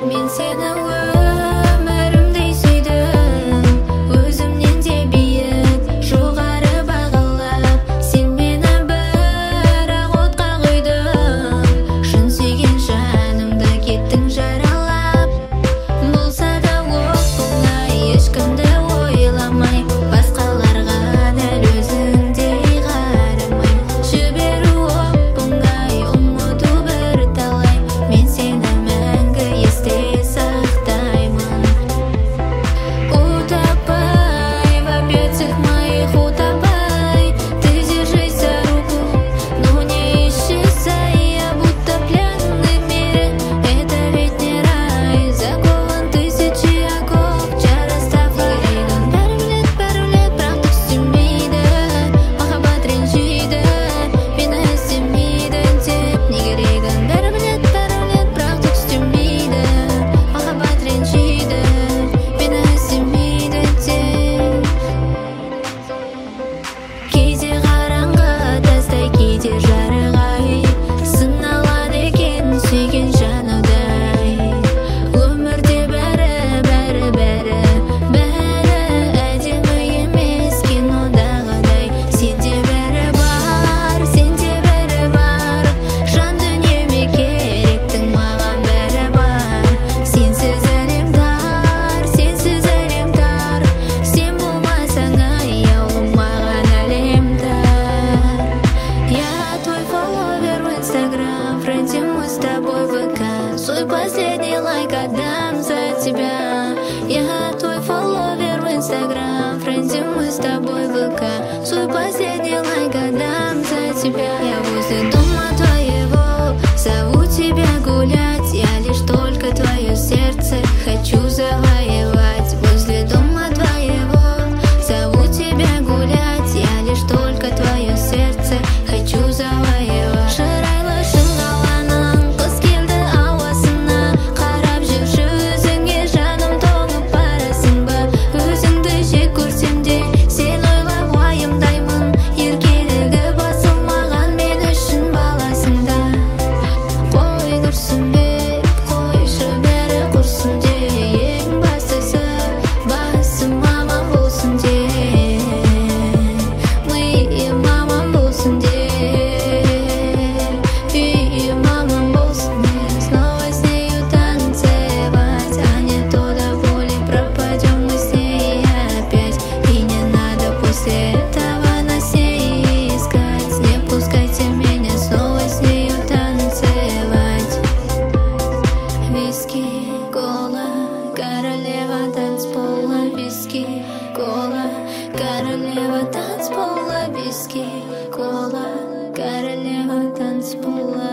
Мен сені өмірімдей сүйдім, өзімнен де биік жоғары бағалап. Сен мені бірақ отқа құйдың, шын сүйген жанымды кеттің жаралап. Болса да оп-оңай, ешкімді ойламай, басқаларға дәл өзіңдей қарамай. Жіберу оп-оңай, ұмыту бірталай. Мен сені мәңгі есте сақтаймын. Утопай в объятиях моих, утопай. Ты держись за руку, но не исчезай. Я будто пленный в мире, это ведь не рай. Закован тысячи оков, жарастав керегін. Бәрі білет, бірақ түстемейді, махаббат ренжиді, мені іздемейді деп не керегін. Бәрі білет, бірақ түстемейді, махаббат ренжиді, мені іздемейді деп. Кейде қараңғы тастай, кейде жарық ай, сыналады екен сүйген жанудай. Өмірде бәрі әдемі емес кинодағыдай. Сенде бәрі бар, жан дүниеме керектің, маған бәрі бар. Сенсіз әлем тар, сен болмасаң аяулым, маған әлем тар. Я твой фолловер в Инстаграм, френди мы с тобой в ВК. Свой последний лайк отдам за тебя. Я твой фолловер в Инстаграм, френди мы с тобой в ВК. Свой последний лайк отдам за тебя. Я возле дома твоего, зову тебя гулять. Я лишь только твое сердце хочу завоевать. Возле дома твоего, зову тебя гулять. Я лишь только твое сердце хочу завоевать. Шырайлы шын қаланың қыз келді ауасына, қарап жүрші өзіңе жаным тоңып барасың ба? Өзіңді жек көрсем де сен ойлап уайымдаймын. Еркелігі басылмаған мен үшін баласында. Қой күрсінбе, қойшы бәрі құрсын де, ең бастысы басым аман болсын де, миым аман болсын де, үйім аман болсын де. Снова с нею танцевать, а не то до боли пропадем мы с ней опять. И не надо после этого нас не искать. Не пускайте меня снова с нею танцевать. Виски, кола, королева танцпола. Виски, кола, королева танцпола. Виски, кола, королева танцпола.